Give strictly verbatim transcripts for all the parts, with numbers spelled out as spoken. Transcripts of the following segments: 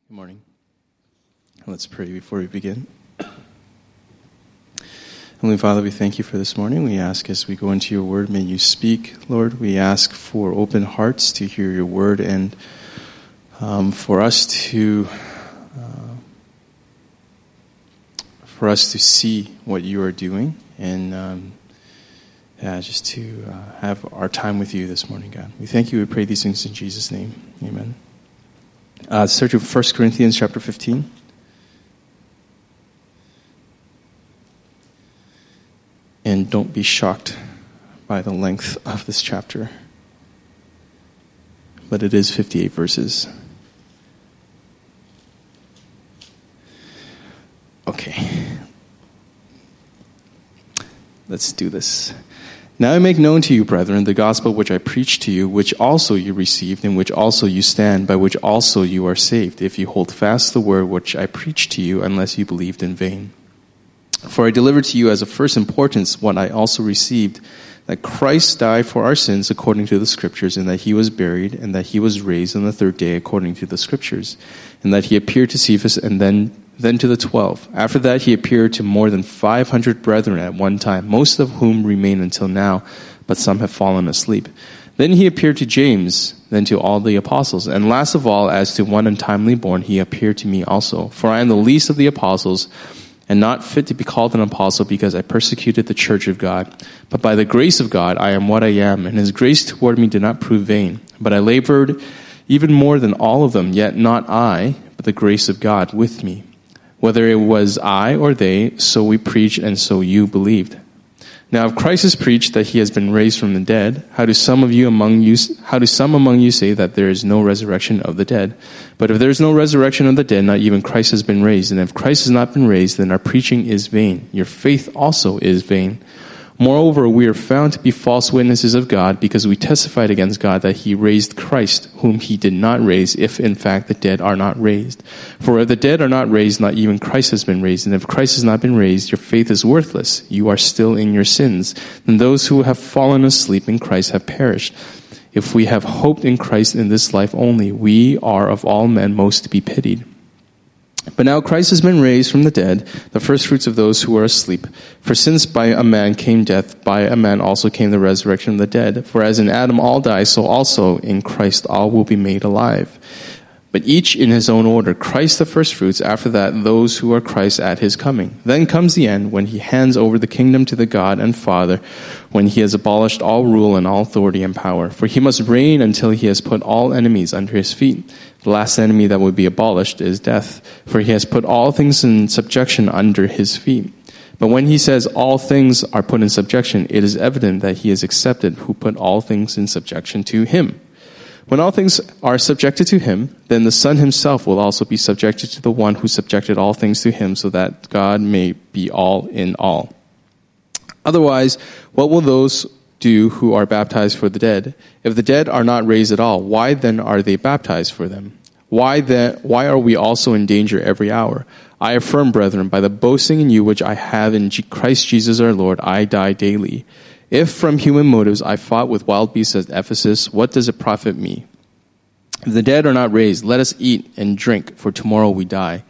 Good morning. Let's pray before we begin. Heavenly Father, we thank you for this morning. We ask as we go into your word, may you speak, Lord. We ask for open hearts to hear your word and um, for us to uh, for us to see what you are doing and um, yeah, just to uh, have our time with you this morning, God. We thank you. We pray these things in Jesus' name. Amen. Uh, search of First Corinthians chapter fifteen. And don't be shocked by the length of this chapter. But it is fifty-eight verses. Okay. Let's do this. Now I make known to you, brethren, the gospel which I preached to you, which also you received, in which also you stand, by which also you are saved, if you hold fast the word which I preached to you, unless you believed in vain. For I delivered to you as of first importance what I also received, that Christ died for our sins according to the Scriptures, and that he was buried, and that he was raised on the third day according to the Scriptures, and that he appeared to Cephas, and then then to the twelve. After that he appeared to more than five hundred brethren at one time, most of whom remain until now, but some have fallen asleep. Then he appeared to James, then to all the apostles. And last of all, as to one untimely born, he appeared to me also. For I am the least of the apostles, and not fit to be called an apostle, because I persecuted the church of God. But by the grace of God I am what I am, and his grace toward me did not prove vain. But I labored even more than all of them, yet not I, but the grace of God with me. Whether it was I or they, so we preached, and so you believed. Now if Christ is preached that he has been raised from the dead, how do some of you among you, how do some among you say that there is no resurrection of the dead? But if there is no resurrection of the dead, not even Christ has been raised. And if Christ has not been raised, then our preaching is vain. Your faith also is vain. Moreover, we are found to be false witnesses of God, because we testified against God that he raised Christ, whom he did not raise, if in fact the dead are not raised. For if the dead are not raised, not even Christ has been raised. And if Christ has not been raised, your faith is worthless. You are still in your sins. And those who have fallen asleep in Christ have perished. If we have hoped in Christ in this life only, we are of all men most to be pitied. But now Christ has been raised from the dead, the firstfruits of those who are asleep. For since by a man came death, by a man also came the resurrection of the dead. For as in Adam all die, so also in Christ all will be made alive. But each in his own order, Christ the firstfruits, after that those who are Christ at his coming. Then comes the end, when he hands over the kingdom to the God and Father, when he has abolished all rule and all authority and power. For he must reign until he has put all enemies under his feet. The last enemy that will be abolished is death, for he has put all things in subjection under his feet. But when he says all things are put in subjection, it is evident that he is accepted who put all things in subjection to him. When all things are subjected to him, then the Son himself will also be subjected to the one who subjected all things to him, so that God may be all in all. Otherwise, what will those do who are baptized for the dead? If the dead are not raised at all, why then are they baptized for them? Why then, why are we also in danger every hour? I affirm, brethren, by the boasting in you which I have in Christ Jesus our Lord, I die daily. If from human motives I fought with wild beasts at Ephesus, what does it profit me? If the dead are not raised, let us eat and drink, for tomorrow we die.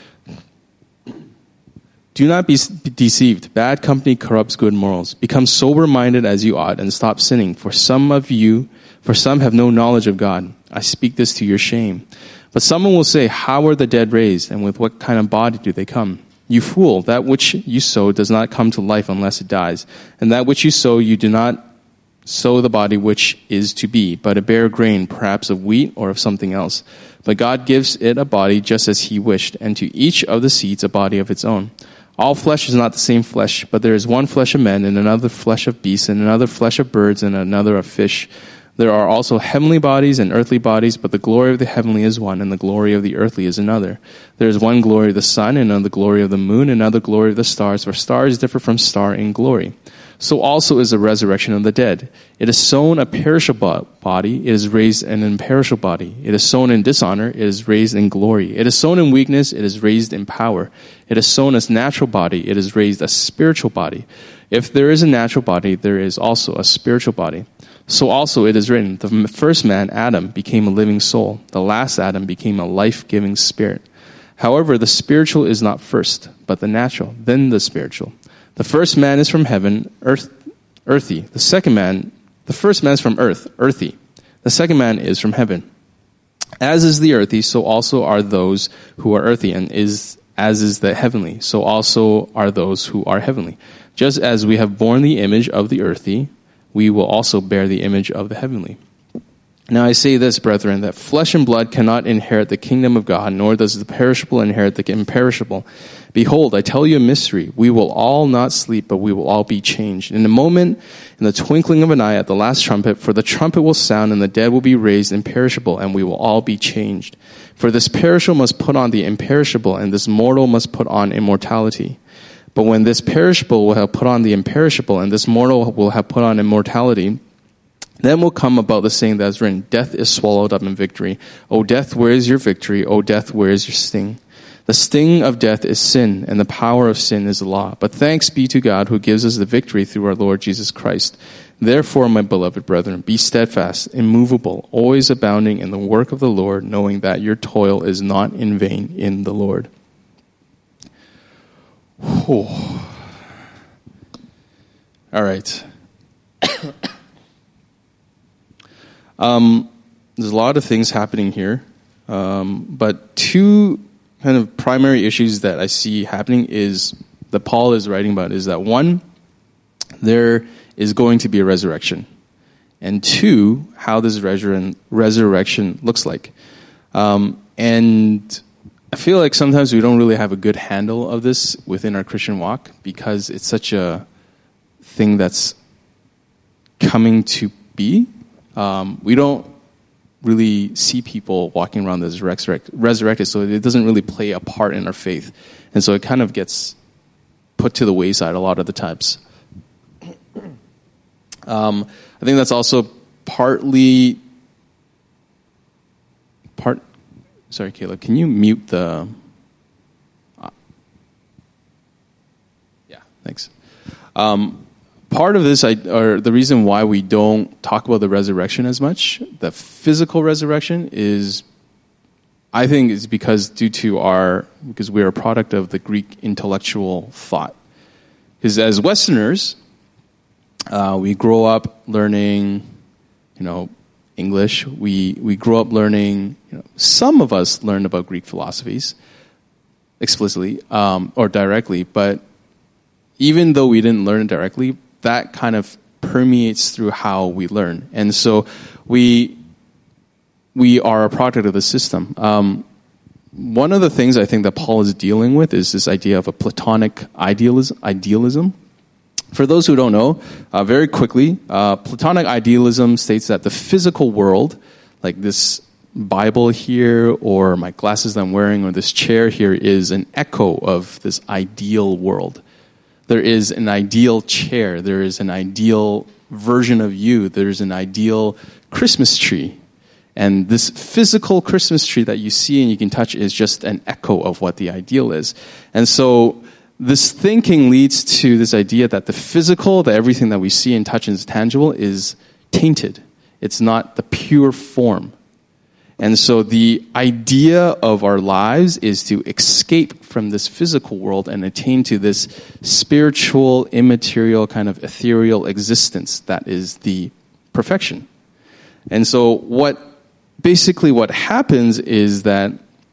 Do not be deceived. Bad company corrupts good morals. Become sober-minded as you ought, and stop sinning. For some of you, for some have no knowledge of God. I speak this to your shame. But someone will say, how are the dead raised, and with what kind of body do they come? You fool, that which you sow does not come to life unless it dies. And that which you sow, you do not sow the body which is to be, but a bare grain, perhaps of wheat or of something else. But God gives it a body just as he wished, and to each of the seeds a body of its own. All flesh is not the same flesh, but there is one flesh of men, and another flesh of beasts, and another flesh of birds, and another of fish. There are also heavenly bodies and earthly bodies, but the glory of the heavenly is one, and the glory of the earthly is another. There is one glory of the sun, and another glory of the moon, and another glory of the stars, for stars differ from star in glory. So also is the resurrection of the dead. It is sown a perishable body, it is raised an imperishable body. It is sown in dishonor, it is raised in glory. It is sown in weakness, it is raised in power. It is sown as natural body, it is raised a spiritual body. If there is a natural body, there is also a spiritual body. So also it is written, the first man, Adam, became a living soul. The last Adam became a life-giving spirit. However, the spiritual is not first, but the natural, then the spiritual. The first man is from heaven, earth, earthy. The second man, the first man is from earth, earthy. The second man is from heaven. As is the earthy, so also are those who are earthy, and is as is the heavenly, so also are those who are heavenly. Just as we have borne the image of the earthy, we will also bear the image of the heavenly. Now I say this, brethren, that flesh and blood cannot inherit the kingdom of God, nor does the perishable inherit the imperishable. Behold, I tell you a mystery. We will all not sleep, but we will all be changed. In a moment, in the twinkling of an eye, at the last trumpet, for the trumpet will sound, and the dead will be raised imperishable, and we will all be changed. For this perishable must put on the imperishable, and this mortal must put on immortality. But when this perishable will have put on the imperishable, and this mortal will have put on immortality, then will come about the saying that is written, death is swallowed up in victory. O death, where is your victory? O death, where is your sting? The sting of death is sin, and the power of sin is the law. But thanks be to God who gives us the victory through our Lord Jesus Christ. Therefore, my beloved brethren, be steadfast, immovable, always abounding in the work of the Lord, knowing that your toil is not in vain in the Lord. Whew. All right. Um, there's a lot of things happening here, um, but two kind of primary issues that I see happening is that Paul is writing about is that one, there is going to be a resurrection, and two, how this resur- resurrection looks like. Um, and I feel like sometimes we don't really have a good handle of this within our Christian walk because it's such a thing that's coming to be. Um, we don't really see people walking around as resurrect, resurrected, so it doesn't really play a part in our faith. And so it kind of gets put to the wayside a lot of the times. Um, I think that's also partly... part. Sorry, Caleb, can you mute the... Uh, yeah, thanks. Um Part of this, I, or the reason why we don't talk about the resurrection as much, the physical resurrection, is, I think, is because due to our, because we are a product of the Greek intellectual thought. Because as Westerners, uh, we grow up learning, you know, English. We we grow up learning. You know, some of us learned about Greek philosophies explicitly um, or directly, but even though we didn't learn it directly, that kind of permeates through how we learn. And so we we are a product of the system. Um, one of the things I think that Paul is dealing with is this idea of a Platonic idealism. idealism. For those who don't know, uh, very quickly, uh, Platonic idealism states that the physical world, like this Bible here or my glasses that I'm wearing or this chair here, is an echo of this ideal world. There is an ideal chair. There is an ideal version of you. There's an ideal Christmas tree. And this physical Christmas tree that you see and you can touch is just an echo of what the ideal is. And so this thinking leads to this idea that the physical, that everything that we see and touch and is tangible, is tainted. It's not the pure form. And so the idea of our lives is to escape from this physical world and attain to this spiritual, immaterial, kind of ethereal existence that is the perfection. And so what basically what happens is that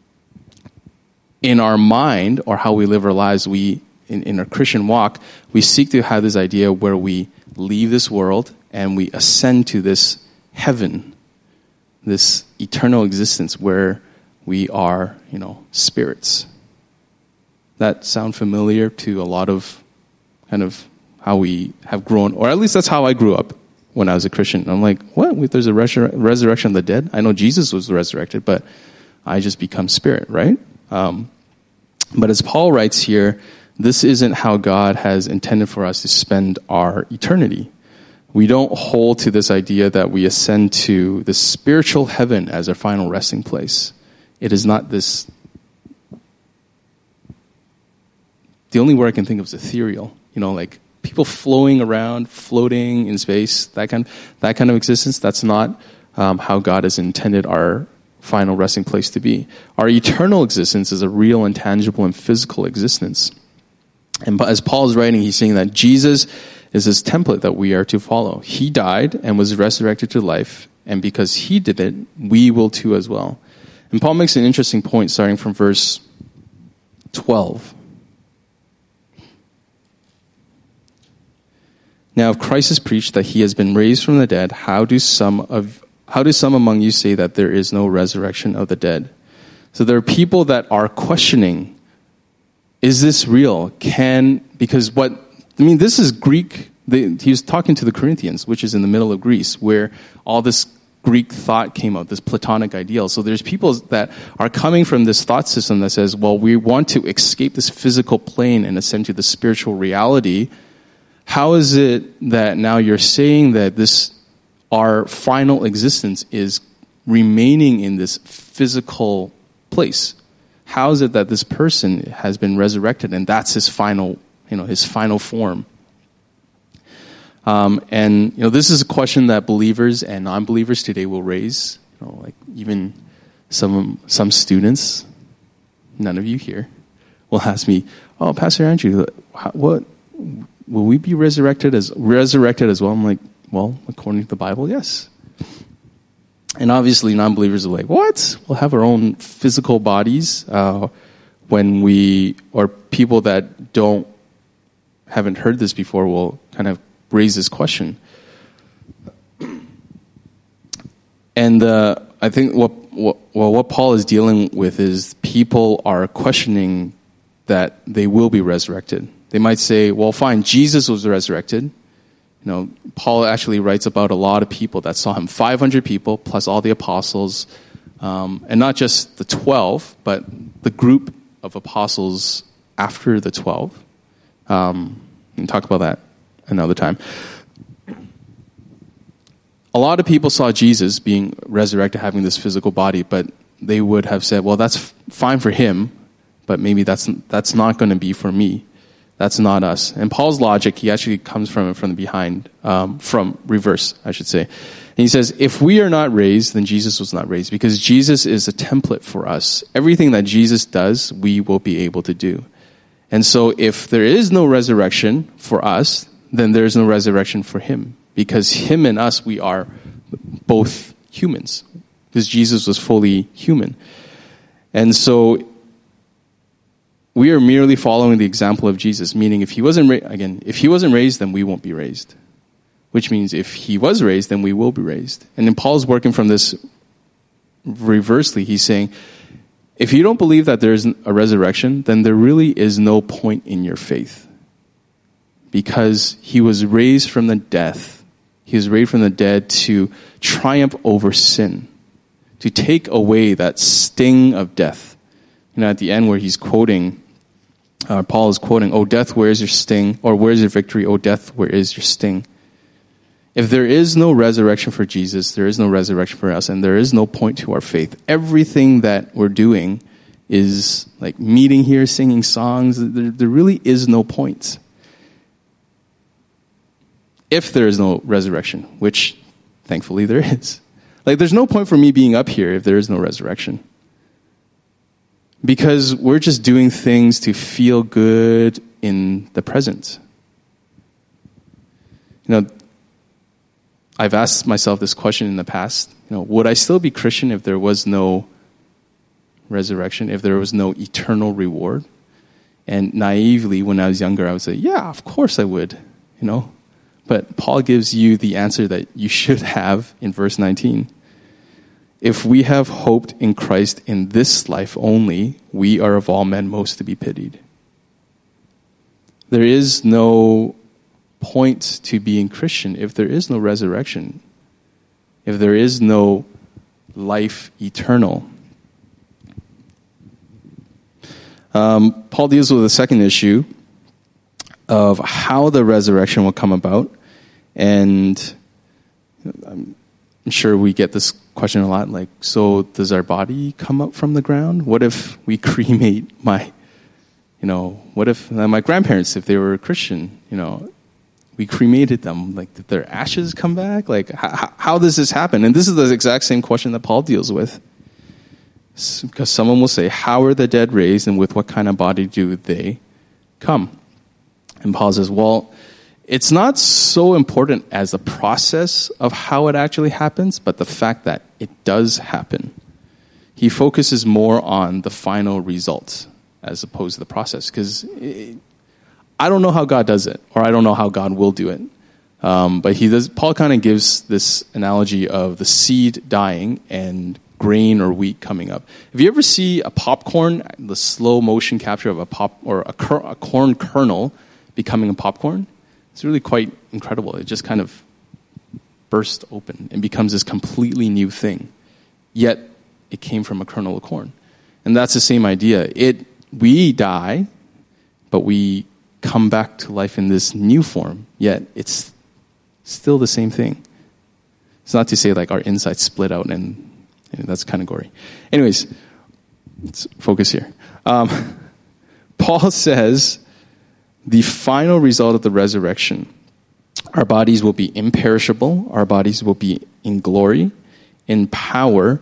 in our mind, or how we live our lives, we in, in our Christian walk, we seek to have this idea where we leave this world and we ascend to this heaven, this eternal existence where we are, you know, spirits. That sound familiar to a lot of kind of how we have grown, or at least that's how I grew up when I was a Christian. I'm like, what? There's a resur- resurrection of the dead? I know Jesus was resurrected, but I just become spirit, right? Um, but as Paul writes here, this isn't how God has intended for us to spend our eternity. We don't hold to this idea that we ascend to the spiritual heaven as our final resting place. It is not this... The only word I can think of is ethereal. You know, like people flowing around, floating in space, that kind, that kind of existence, that's not um, how God has intended our final resting place to be. Our eternal existence is a real and tangible and physical existence. And as Paul is writing, he's saying that Jesus is this template that we are to follow. He died and was resurrected to life, and because he did it, we will too as well. And Paul makes an interesting point starting from verse twelve. Now, if Christ is preached that he has been raised from the dead, how do some of how do some among you say that there is no resurrection of the dead? So there are people that are questioning, is this real? Can, because what, I mean, this is Greek. They, he was talking to the Corinthians, which is in the middle of Greece, where all this Greek thought came out, this Platonic ideal. So there's people that are coming from this thought system that says, well, we want to escape this physical plane and ascend to the spiritual reality. How is it that now you're saying that this, our final existence is remaining in this physical place? How is it that this person has been resurrected and that's his final, you know, his final form? Um, and you know, this is a question that believers and non-believers today will raise. You know, like even some some students, none of you here, will ask me, "Oh, Pastor Andrew, what will we be resurrected as resurrected as well?" I'm like, "Well, according to the Bible, yes." And obviously, non-believers are like, "What? We'll have our own physical bodies uh, when we," or people that don't haven't heard this before will kind of raise this question. And uh, I think what, what well what Paul is dealing with is people are questioning that they will be resurrected. They might say, "Well, fine, Jesus was resurrected." You know, Paul actually writes about a lot of people that saw him, five hundred people plus all the apostles, um, and not just the twelve, but the group of apostles after the twelve. Um, we can talk about that another time. A lot of people saw Jesus being resurrected, having this physical body, but they would have said, well, that's f- fine for him, but maybe that's that's not going to be for me. That's not us. And Paul's logic, he actually comes from it from the behind, um, from reverse, I should say. And he says, if we are not raised, then Jesus was not raised, because Jesus is a template for us. Everything that Jesus does, we will be able to do. And so if there is no resurrection for us, then there is no resurrection for him, because him and us, we are both humans, because Jesus was fully human. And so we are merely following the example of Jesus, meaning if he wasn't ra- again, if he wasn't raised, then we won't be raised. Which means if he was raised, then we will be raised. And then Paul's working from this reversely. He's saying, if you don't believe that there is a resurrection, then there really is no point in your faith. Because he was raised from the death. He was raised from the dead to triumph over sin, to take away that sting of death. You know, at the end where he's quoting, uh, Paul is quoting, "O death, where is your sting? Or where is your victory? O death, where is your sting?" If there is no resurrection for Jesus, there is no resurrection for us, and there is no point to our faith. Everything that we're doing is like meeting here, singing songs. There, there really is no point. If there is no resurrection, which thankfully there is. Like, there's no point for me being up here if there is no resurrection. Because we're just doing things to feel good in the present. You know, I've asked myself this question in the past. You know, would I still be Christian if there was no resurrection, if there was no eternal reward? And naively, when I was younger, I would say, yeah, of course I would, you know. But Paul gives you the answer that you should have in verse nineteen. If we have hoped in Christ in this life only, we are of all men most to be pitied. There is no point to being Christian if there is no resurrection, if there is no life eternal. Um, Paul deals with the second issue of how the resurrection will come about. And I'm sure we get this question a lot, like, so does our body come up from the ground? What if we cremate my, you know, what if uh, my grandparents, if they were Christian, you know, We cremated them. Like, did their ashes come back? Like, how, how does this happen? And this is the exact same question that Paul deals with. Because someone will say, how are the dead raised, and with what kind of body do they come? And Paul says, well, it's not so important as the process of how it actually happens, but the fact that it does happen. He focuses more on the final result as opposed to the process. Because I don't know how God does it, or I don't know how God will do it. Um, but he does. Paul kind of gives this analogy of the seed dying and grain or wheat coming up. If you ever see a popcorn, the slow motion capture of a pop or a, cur- a corn kernel becoming a popcorn, it's really quite incredible. It just kind of bursts open and becomes this completely new thing. Yet it came from a kernel of corn, and that's the same idea. It we die, but we come back to life in this new form, yet it's still the same thing. It's not to say like our insides split out, and, and that's kind of gory. Anyways, let's focus here. Um, Paul says the final result of the resurrection, our bodies will be imperishable, our bodies will be in glory, in power,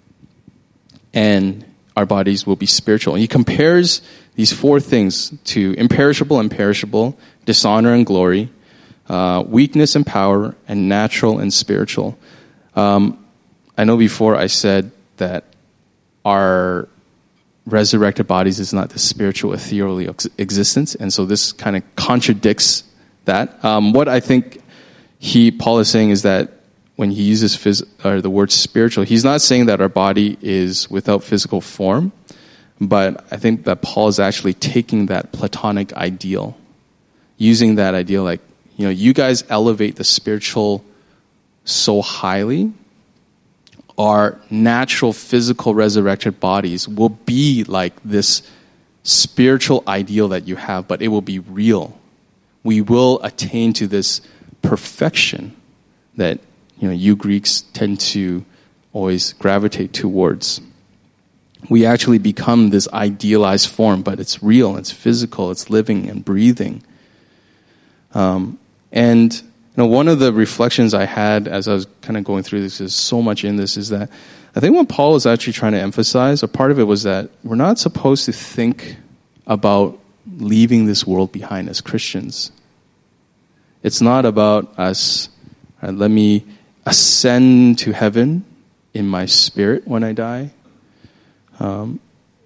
and our bodies will be spiritual. And he compares these four things to imperishable and perishable, dishonor and glory, uh, weakness and power, and natural and spiritual. Um, I know before I said that our resurrected bodies is not the spiritual ethereal ex- existence, and so this kind of contradicts that. Um, what I think he Paul is saying is that when he uses phys- or the word spiritual, he's not saying that our body is without physical form, but I think that Paul is actually taking that Platonic ideal, using that ideal like, you know, you guys elevate the spiritual so highly, our natural physical resurrected bodies will be like this spiritual ideal that you have, but it will be real. We will attain to this perfection that, you know, you Greeks tend to always gravitate towards. We actually become this idealized form, but it's real, it's physical, it's living and breathing. Um, and you know, one of the reflections I had as I was kind of going through this, is so much in this, is that I think what Paul was actually trying to emphasize, a part of it was that we're not supposed to think about leaving this world behind as Christians. It's not about us, uh, let me ascend to heaven in my spirit when I die. Um,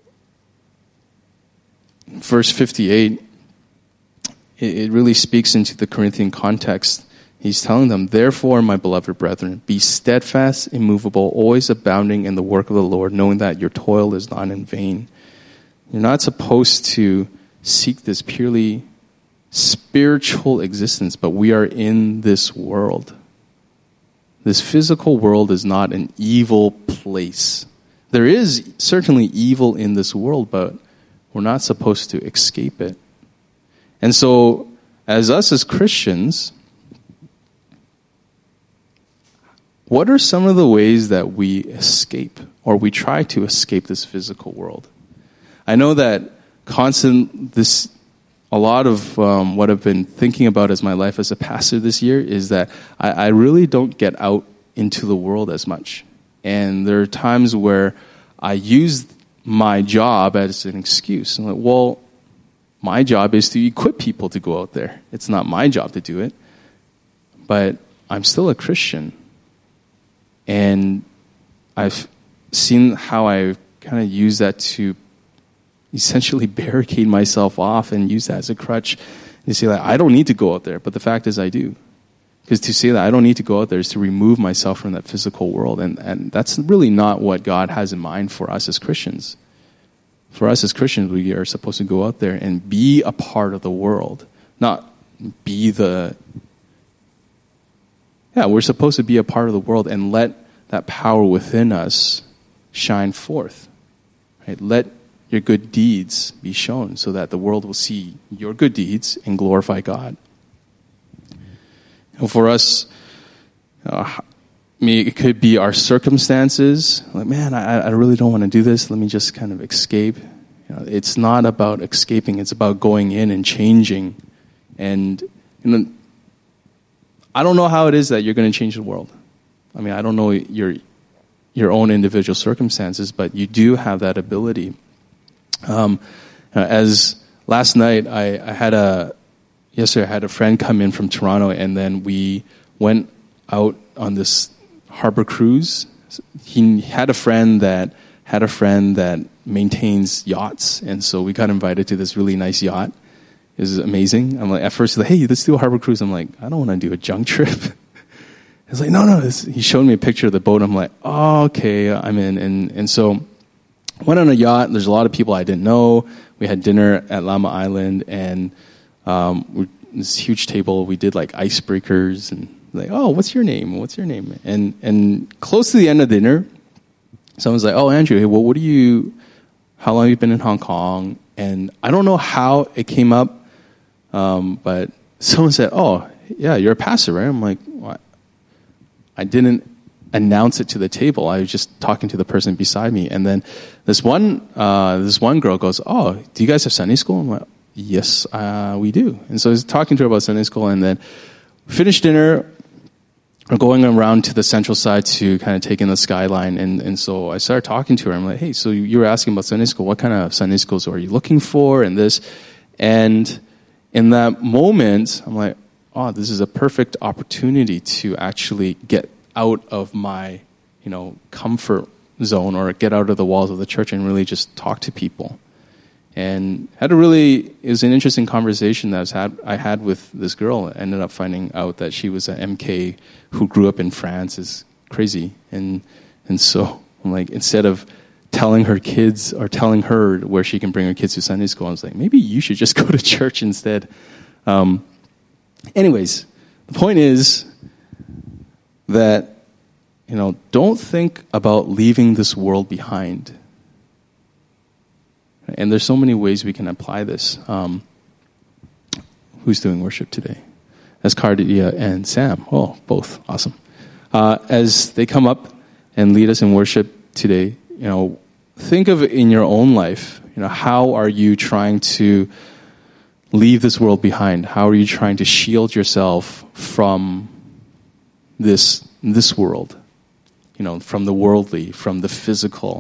verse fifty-eight, it, it really speaks into the Corinthian context. He's telling them, therefore, my beloved brethren, be steadfast, immovable, always abounding in the work of the Lord, knowing that your toil is not in vain. You're not supposed to seek this purely spiritual existence, but we are in this world. This physical world is not an evil place. There is certainly evil in this world, but we're not supposed to escape it. And so, as us as Christians, what are some of the ways that we escape, or we try to escape this physical world? I know that constant this a lot of um, what I've been thinking about as my life as a pastor this year is that I, I really don't get out into the world as much. And there are times where I use my job as an excuse. I'm like, well, my job is to equip people to go out there. It's not my job to do it. But I'm still a Christian. And I've seen how I kind of use that to essentially barricade myself off and use that as a crutch. And say, like, I don't need to go out there. But the fact is I do. Because to say that I don't need to go out there is to remove myself from that physical world. And, and that's really not what God has in mind for us as Christians. For us as Christians, we are supposed to go out there and be a part of the world. Not be the... Yeah, we're supposed to be a part of the world and let that power within us shine forth. Right? Let your good deeds be shown so that the world will see your good deeds and glorify God. And for us, uh, I mean, it could be our circumstances. Like, man, I, I really don't want to do this. Let me just kind of escape. You know, it's not about escaping. It's about going in and changing. And you know, I don't know how it is that you're going to change the world. I mean, I don't know your your own individual circumstances, but you do have that ability. Um, as last night, I, I had a yesterday I had a friend come in from Toronto, and then we went out on this harbor cruise. He had a friend that had a friend that maintains yachts, and so we got invited to this really nice yacht. It was amazing. I'm like, at first, he's like, hey, let's do a harbor cruise. I'm like, I don't want to do a junk trip. He's like, no, no. This, he showed me a picture of the boat. I'm like, oh, okay, I'm in. And and so went on a yacht. There's a lot of people I didn't know. We had dinner at Llama Island, and um, we, this huge table. We did like icebreakers, and like, oh, what's your name? What's your name? And and close to the end of dinner, someone's like, oh, Andrew, hey, well, what do you? How long have you been in Hong Kong? And I don't know how it came up, um, but someone said, oh, yeah, you're a pastor, right? I'm like, what? I didn't announce it to the table. I was just talking to the person beside me. And then this one uh, this one girl goes, oh, do you guys have Sunday school? I'm like, yes, uh, we do. And so I was talking to her about Sunday school, and then finished dinner. We're going around to the central side to kind of take in the skyline. And, and so I started talking to her. I'm like, hey, so you were asking about Sunday school. What kind of Sunday schools are you looking for? And this. And in that moment, I'm like, oh, this is a perfect opportunity to actually get out of my, you know, comfort zone or get out of the walls of the church and really just talk to people. And had a really, it was an interesting conversation that I, was had, I had with this girl. I ended up finding out that she was an M K who grew up in France. Is crazy. And and so I'm like, instead of telling her kids or telling her where she can bring her kids to Sunday school, I was like, maybe you should just go to church instead. Um, anyways, the point is that, you know, don't think about leaving this world behind. And there's so many ways we can apply this. Um, who's doing worship today? That's Cardia and Sam. Oh, both. Awesome. Uh, as they come up and lead us in worship today, you know, think of it in your own life. You know, how are you trying to leave this world behind? How are you trying to shield yourself from this this world? You know, from the worldly, from the physical.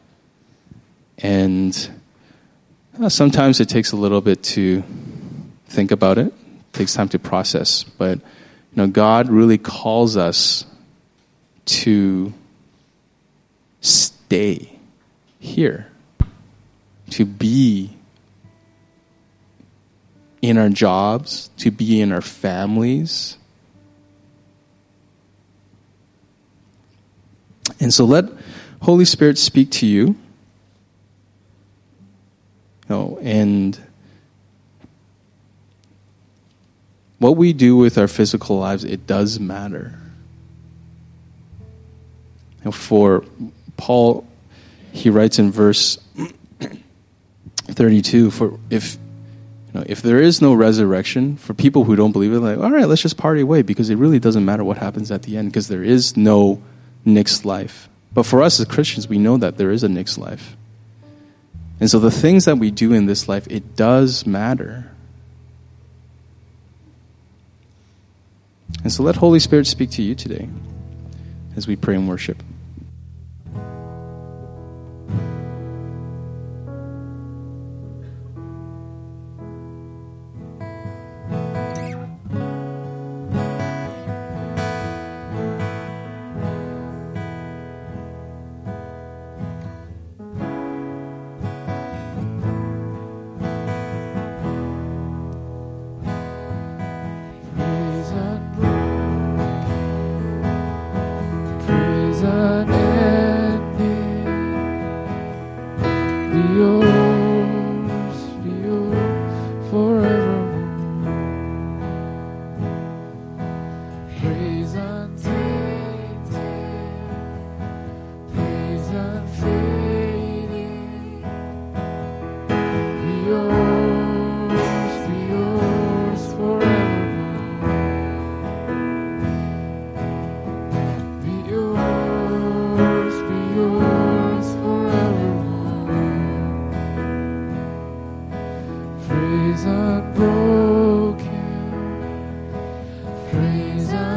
And Uh, sometimes it takes a little bit to think about it. It takes time to process. But, you know, God really calls us to stay here, to be in our jobs, to be in our families. And so let Holy Spirit speak to you. No, and what we do with our physical lives, it does matter. You know, for Paul, he writes in verse thirty-two, for if you know, if there is no resurrection, for people who don't believe it, like, all right, let's just party away, because it really doesn't matter what happens at the end, because there is no next life. But for us as Christians, we know that there is a next life. And so the things that we do in this life, it does matter. And so let Holy Spirit speak to you today as we pray and worship. Praise unbroken, praise unbroken.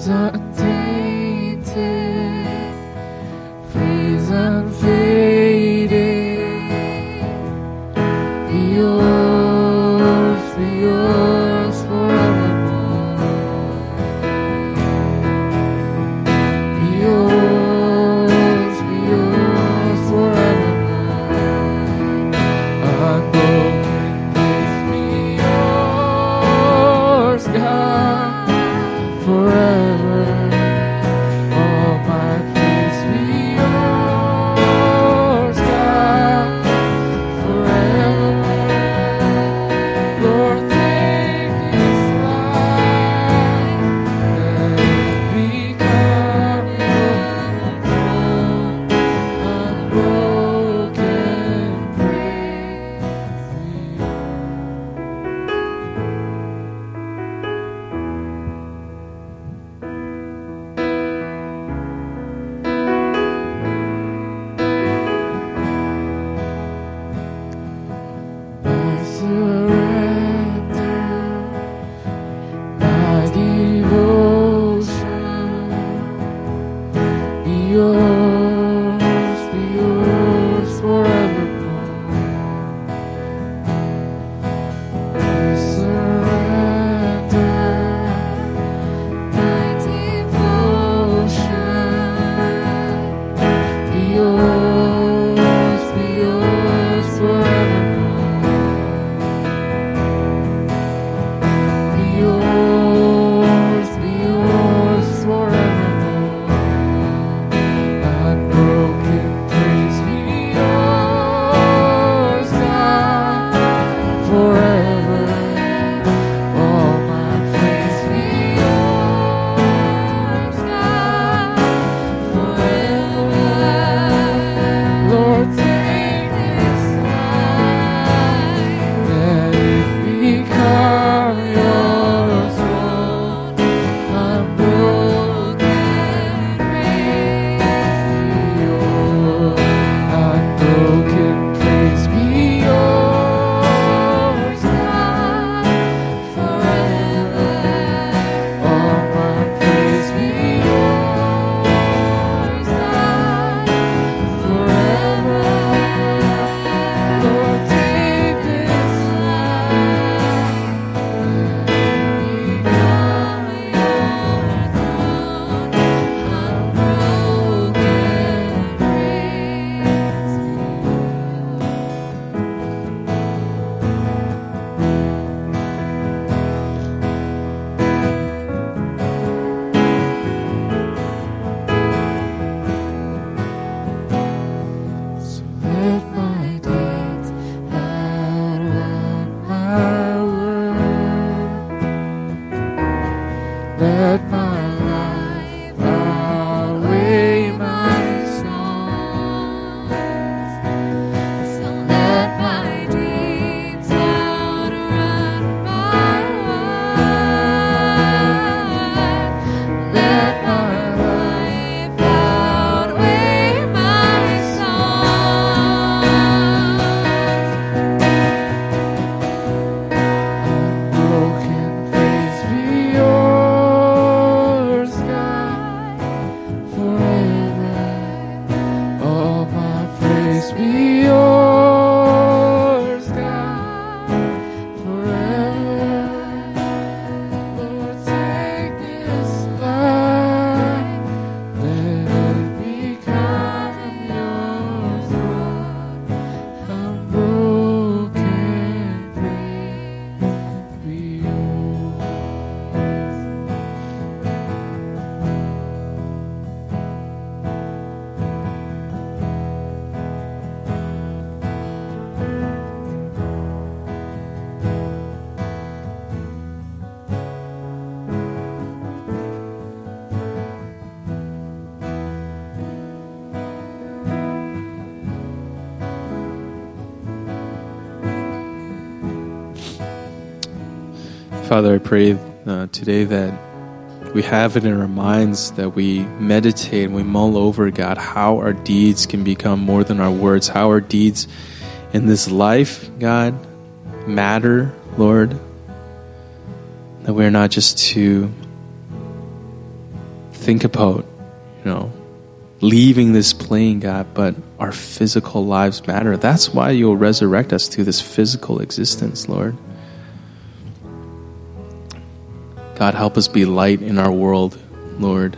praise untainted, praise unfading, be yours, be yours forevermore. Be yours, be yours forevermore. Unbroken praise be yours, God, forever. All my praise be yours, God, forever. Lord, take this life, let it become your throne. Unbroken praise be I surrender my devotion. Be yours, be yours forevermore. I surrender my devotion. Be yours, be yours forevermore. Be yours, be yours forevermore. Unbroken praise be yours, God, forever. All my praise be yours, God, forever. Lord, take this life, let it become your throne. Unbroken praise be yours. Unbroken praise be yours, God, forever. All my praise be yours, God, forever. Lord, take this life, let it become your throne. Unbroken praise be So let my deeds outrun my word. Let my life outweigh my songs. So let my deeds outrun my word. Let my life outweigh my songs. Unbroken praise be yours, God, forever. All my praise be yours, God, forever. Lord, take this life, let it become your throne. Unbroken praise be yours. Father, I pray uh, today that we have it in our minds, that we meditate and we mull over, God, how our deeds can become more than our words, how our deeds in this life, God, matter, Lord, that we're not just to think about, you know, leaving this plane, God, but our physical lives matter. That's why you'll resurrect us to this physical existence, Lord. God, help us be light in our world, Lord.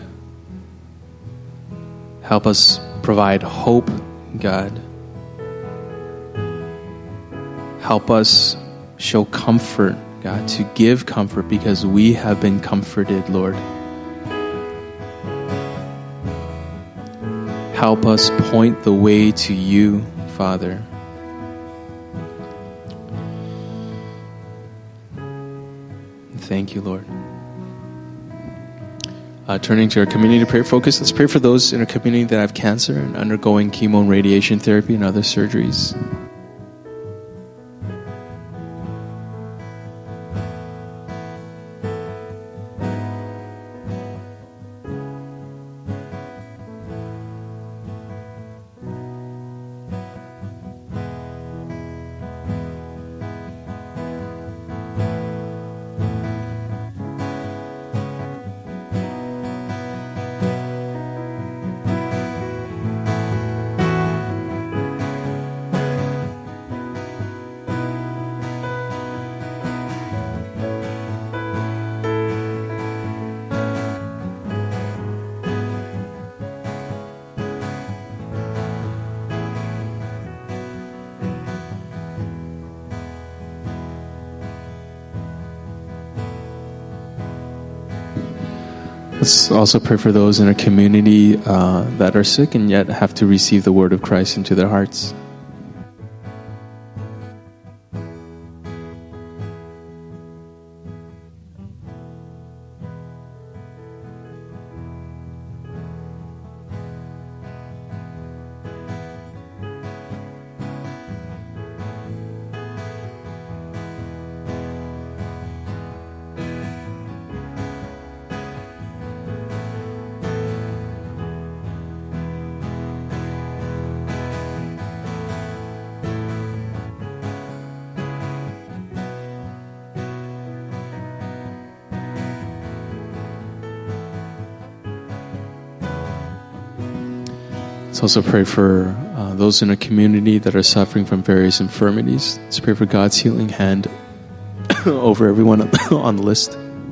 Help us provide hope, God. Help us show comfort, God, to give comfort because we have been comforted, Lord. Help us point the way to you, Father. Thank you, Lord. Uh, turning to our community prayer focus, let's pray for those in our community that have cancer and undergoing chemo and radiation therapy and other surgeries. Let's also pray for those in our community uh, that are sick and yet have to receive the word of Christ into their hearts. Let's also pray for uh, those in our community that are suffering from various infirmities. Let's pray for God's healing hand over everyone on the list.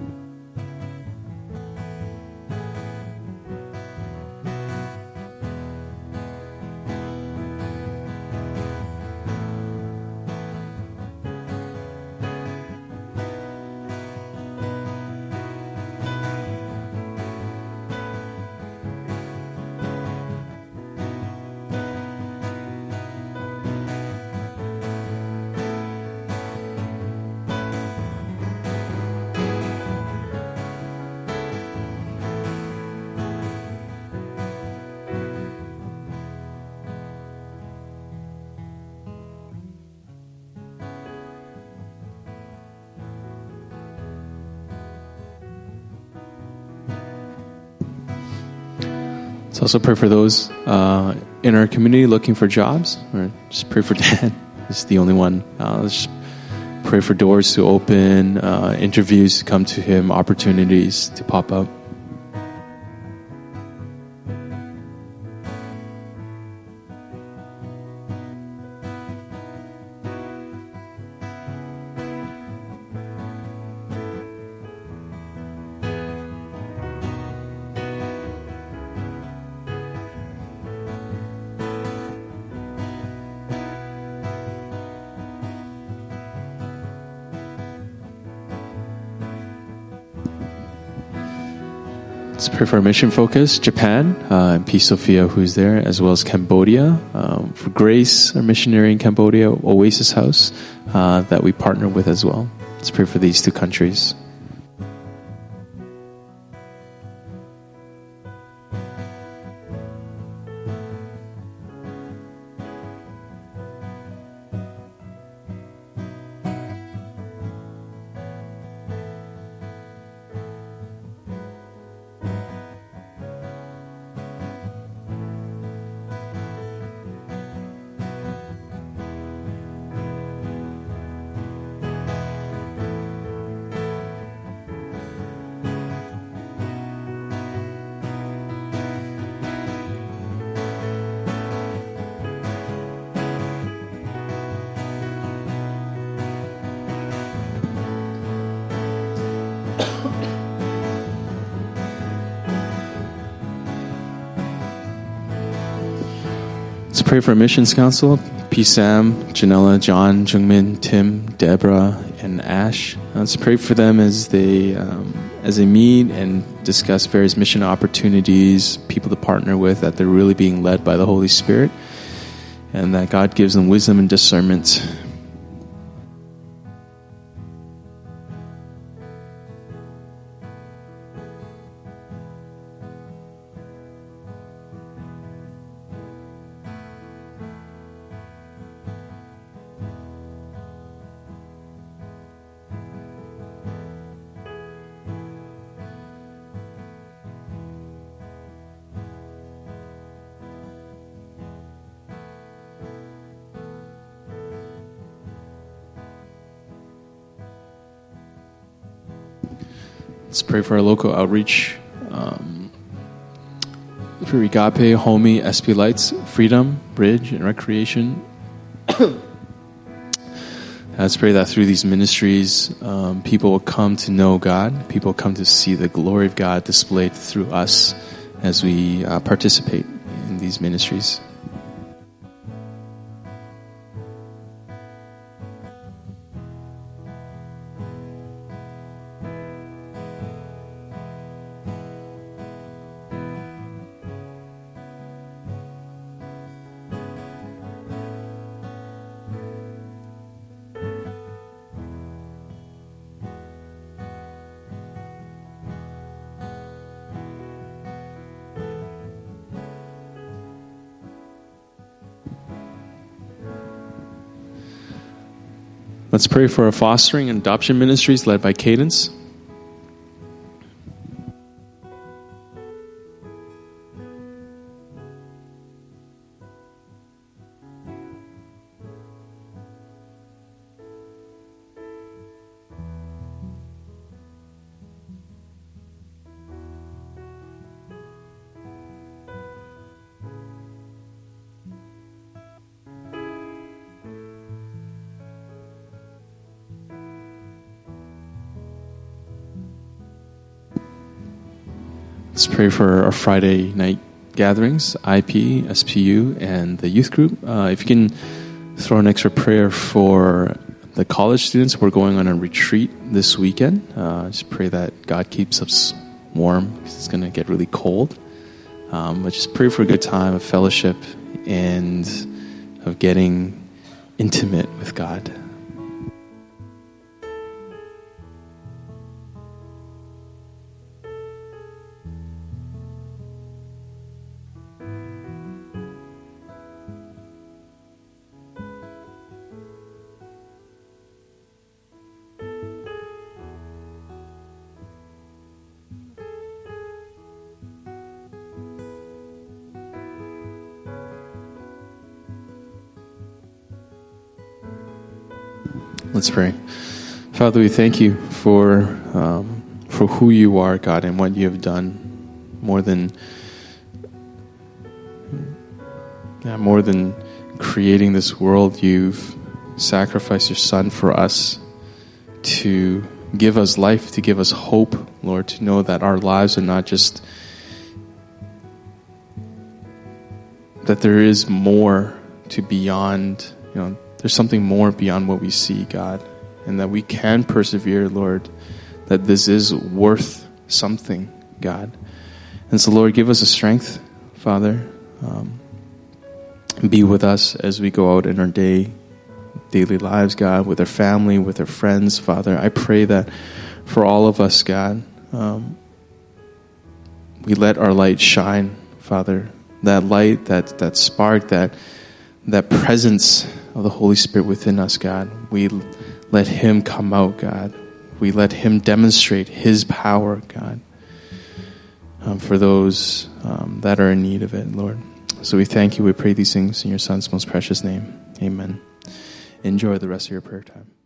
Let's also pray for those uh, in our community looking for jobs. Or just pray for Dan. He's the only one. Uh, let's just pray for doors to open, uh, interviews to come to him, opportunities to pop up. Let's pray for our mission focus, Japan, uh, and Peace Sophia, who's there, as well as Cambodia. Um, for Grace, our missionary in Cambodia, Oasis House, uh, that we partner with as well. Let's pray for these two countries. Let's pray for our missions council. P. Sam, Janella, John, Jungmin, Tim, Deborah, and Ash. Let's pray for them as they um, as they meet and discuss various mission opportunities, people to partner with, that they're really being led by the Holy Spirit, and that God gives them wisdom and discernment. Let's pray for our local outreach. Um, for Agape, Homey, S P Lights, Freedom, Bridge, and Recreation. Let's pray that through these ministries, um, people will come to know God. People will come to see the glory of God displayed through us as we uh, participate in these ministries. Let's pray for our fostering and adoption ministries led by Cadence. Let's pray for our Friday night gatherings, I P, S P U, and the youth group. Uh, if you can throw an extra prayer for the college students, we're going on a retreat this weekend. Uh, just pray that God keeps us warm because it's going to get really cold. Um, but just pray for a good time of fellowship and of getting intimate with God. Let's pray. Father, we thank you for um, for who you are, God, and what you have done. More than yeah, more than creating this world, you've sacrificed your Son for us to give us life, to give us hope, Lord, to know that our lives are not just, that there is more to beyond, you know, there's something more beyond what we see, God, and that we can persevere, Lord, that this is worth something, God. And so, Lord, give us a strength, Father. Um, be with us as we go out in our day, daily lives, God, with our family, with our friends, Father. I pray that for all of us, God, um, we let our light shine, Father. That light, that that spark, that that presence of the Holy Spirit within us, God. We let Him come out, God. We let Him demonstrate His power, God, um, for those um, that are in need of it, Lord. So we thank you. We pray these things in your Son's most precious name. Amen. Enjoy the rest of your prayer time.